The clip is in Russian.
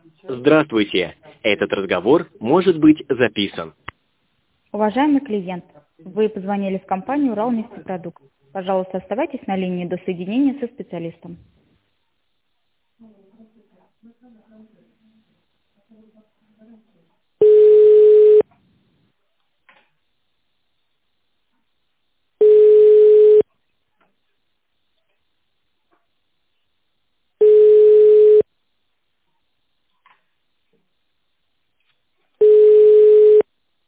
Здравствуйте. Этот разговор может быть записан. Уважаемый клиент, вы позвонили в компанию «Уралнефтепродукт». Пожалуйста, оставайтесь на линии до соединения со специалистом.